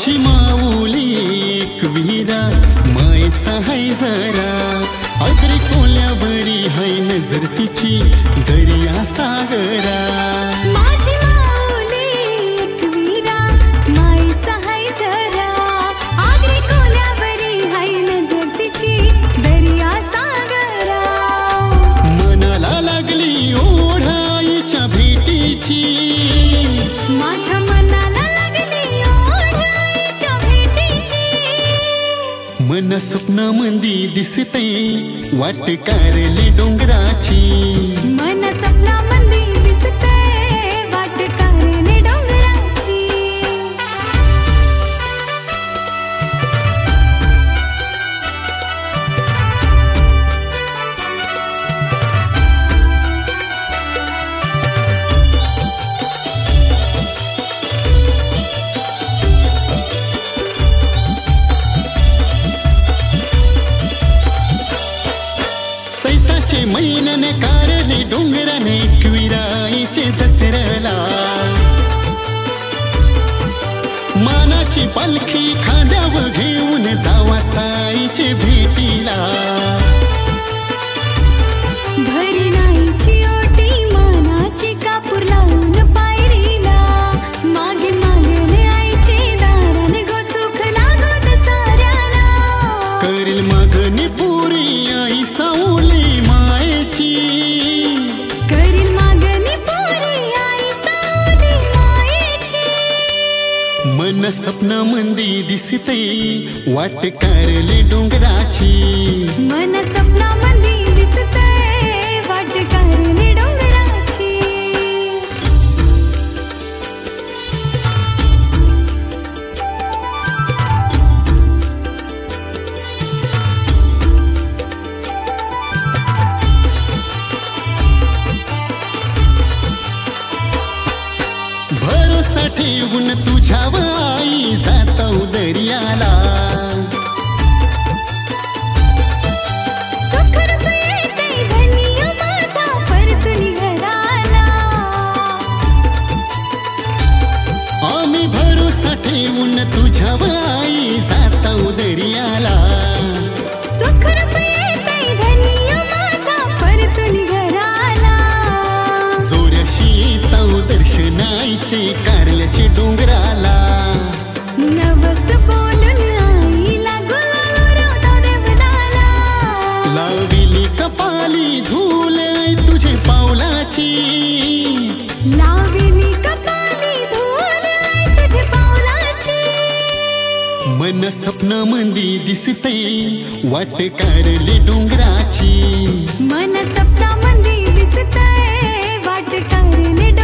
माझी माऊली एकविरा मायचा हाय जरा अगरी कोल्यावरी हाय नजर तिची दर्या सागरा माझी माऊली एकविरा मायचा हाय जरा अगरी कोल्यावरी हाय नजर तिची दर्या सागरा मनाला लागली ओढ आईच्या भेटीची माझ्या मनाला लागली ओढ आईच्या भेटीची मन स्वप्नामंदी दिसते वाट कारले डोंगराची मन स्वप्नामंदी दिसते वाट कारले डोंगराची चैताचे महिन्याने कारले डोंगराने एकविराईचे जत्रेला मानाची पालखी खांद्यावर घेऊन जावा आईचे भेटीला भरी नाहीची ओटी मानाची कापूर लावून पायरीला मागे मागणे आईचे दाराने गो सुख लागत साऱ्याला करील मागणी पुरी आई सावली मायेची करील मागणी पुरी आई सावली मायेची मन स्वप्नामंदी दिसते वाट कारले डोंगराची मन स्वप्नामंदी दिसते वाट कारले डोंगराची भरोसा ठेवून तुझ्यावर आई जातो दर्याला सुखरूप येते धनिया माझा परतून घराला आम्ही भरोसा ठेवून तुझ्यावर आई जातो दर्याला सुखरूप येते धनिया माझा परतून घराला जोऱ्याशी तो दर्शनाईचे कारल्याचे डोंगराला नवस बोलून आईला गुलाल देवदाला लाविली कपाली धूल तुझे पावलाची लाविली कपाली धूल तुझे पावलाची मन स्वप्नामंदी दिसते वाट कारले डोंगराची मन स्वप्नामंदी दिसते वाट कारले